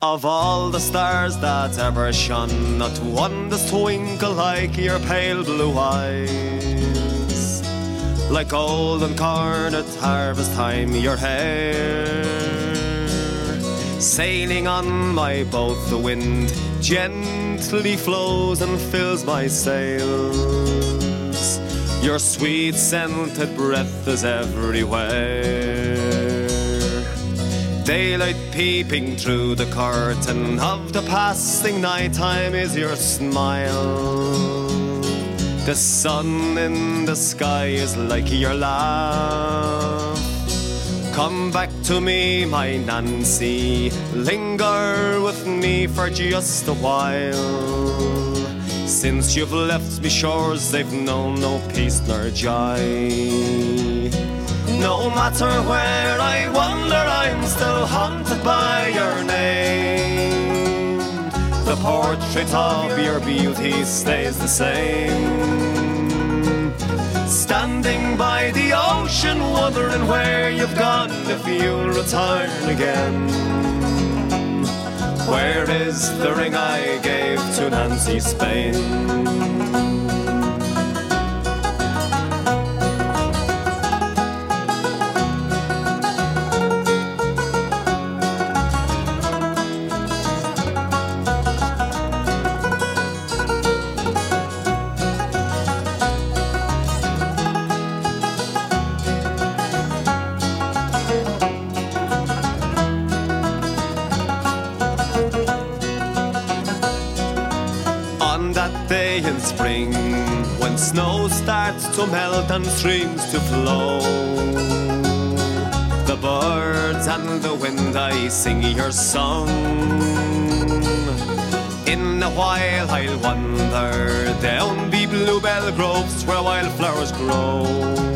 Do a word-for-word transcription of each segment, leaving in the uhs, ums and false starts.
Of all the stars that ever shone, not one does twinkle like your pale blue eyes. Like golden corn at harvest time, your hair, sailing on my boat, the wind gently flows and fills my sails. Your sweet scented breath is everywhere. Daylight peeping through the curtain of the passing night time is your smile. The sun in the sky is like your laugh. Come back to me, my Nancy, linger with me for just a while. Since you've left me, shores they've known no peace nor joy. No matter where I wander, I'm still haunted by your name. The portrait of your beauty stays the same. Standing by the ocean, wondering where you've gone, if you'll return again. Where is the ring I gave to Nancy Spain? Day in spring, when snow starts to melt and streams to flow, the birds and the wind, I sing your song. In a while I'll wander down the bluebell groves where wildflowers grow,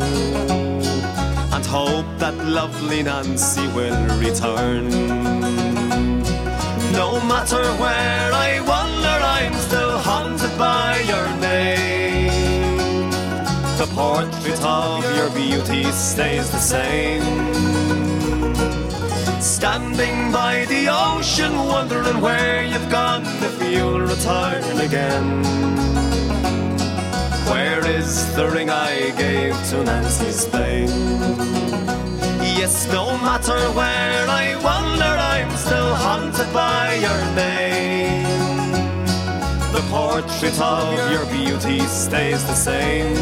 and hope that lovely Nancy will return. No matter where I wander, I'm still haunted by your name. The portrait of your beauty stays the same. Standing by the ocean, wondering where you've gone, if you'll return again. Where is the ring I gave to Nancy Spain? Yes, no matter where I wander, I'm still haunted by your name. The portrait of your beauty stays the same.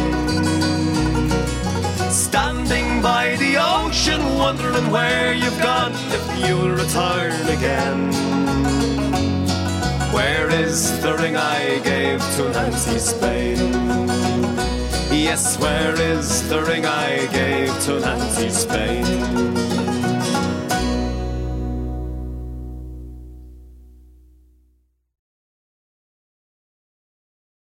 Standing by the ocean, wondering where you've gone, if you'll return again. Where is the ring I gave to Nancy Spain? Yes, where is the ring I gave to Nancy Spain?